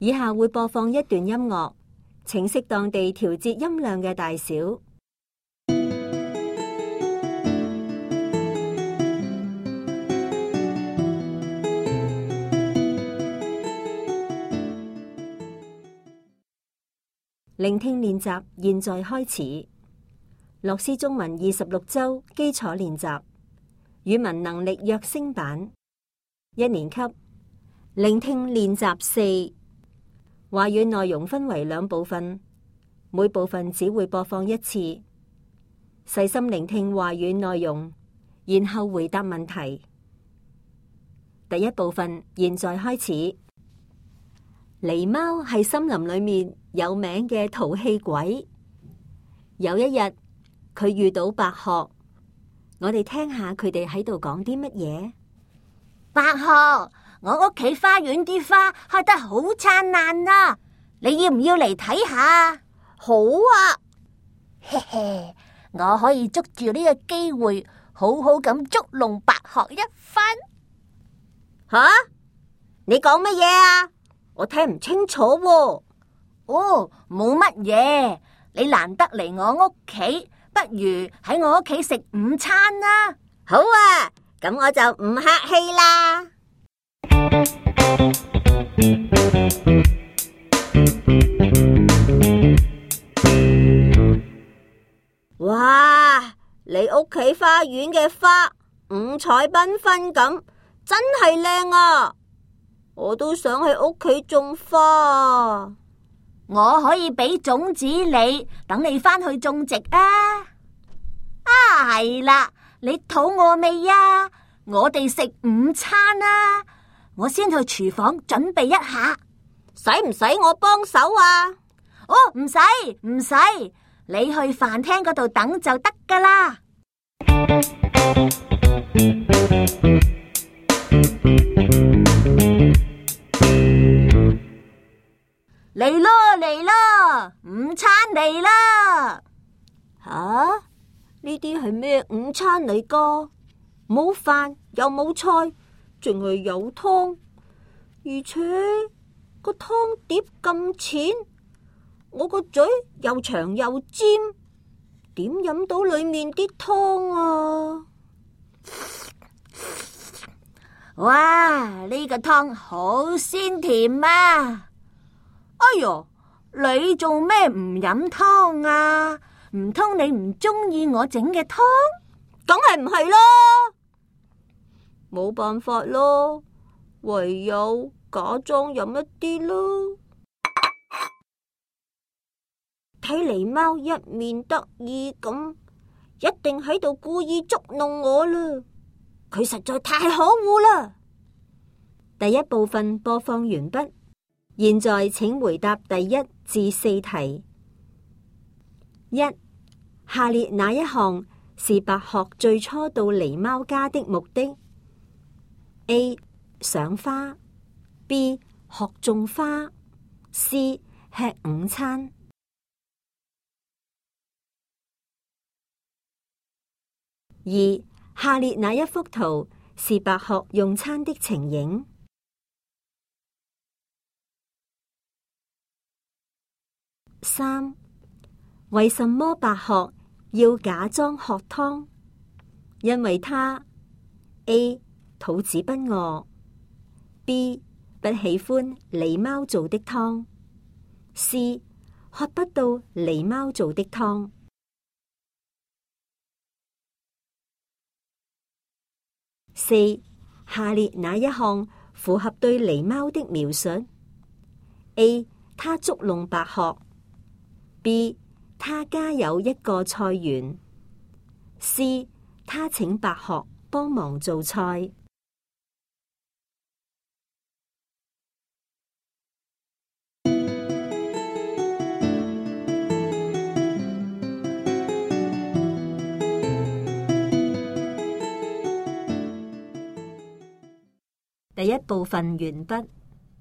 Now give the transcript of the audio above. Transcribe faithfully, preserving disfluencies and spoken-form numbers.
以下會播放一段音樂，請適當地調節音量嘅大小。聆聽練習現在開始。樂思中文二十六周基礎練習，語文能力躍升版，一年級。聆聽練習四。話語內容分為兩部分，每部分只會播放一次。細心聆聽話語內容，然後回答問題。第一部分現在開始。狸貓係森林裏面有名嘅淘氣鬼。有一日，佢遇到白鶴。我哋聽下佢哋喺度講啲乜嘢。 白鶴，我屋企花園啲花開得好燦爛啊！你要唔要嚟睇下？ 好啊， 嘿嘿，我可以捉住呢個機會，好好咁捉弄白鶴一番。 吓？你講乜嘢啊？我聽唔清楚喎。 哦，冇乜嘢，你難得嚟我屋企，不如喺我屋企食午餐啦。 好啊，咁我就唔客氣啦。哇，你屋企花園嘅花五彩繽紛咁，真係靚啊！我都想喺屋企種花。 我可以俾種子你，等你返去種植啊！啊，係啦，你肚餓未啊？我哋食午餐啊！我先去廚房準備一下。 使唔使我幫手啊？ 哦，唔使唔使，你去飯廳嗰度等就得噶啦。嚟咯嚟咯，午餐嚟啦！ 吓？呢啲係咩午餐嚟噶？冇飯又冇菜，淨係有湯，而且個湯碟咁淺，我個嘴又長又尖，點飲到裏面啲湯啊？ 哇！呢個湯好鮮甜啊！哎喲，你做咩唔飲湯啊？唔通你唔中意我整嘅湯？ 梗係唔係咯，冇辦法咯，唯有假裝飲一啲咯。睇狸貓一面得意咁，一定喺度故意捉弄我啦。佢實在太可惡啦。 第一部分播放完畢。現在請回答第一至四題。一、下列哪一項是白鶴最初到狸貓家的目的 ？A. 賞花 B. 學種花 C. 吃午餐。二、下列哪一幅圖是白鶴用餐的情形？三、為什麼白鶴要假裝喝湯？因為它 A. 肚子不餓 B. 不喜歡狸貓做的湯 C. 喝不到狸貓做的湯。四、下列哪一項符合對狸貓的描述 ？A. 它捉弄白鶴B. 他家有一個菜園 C. 他請白鶴幫忙做菜。第一部分完畢。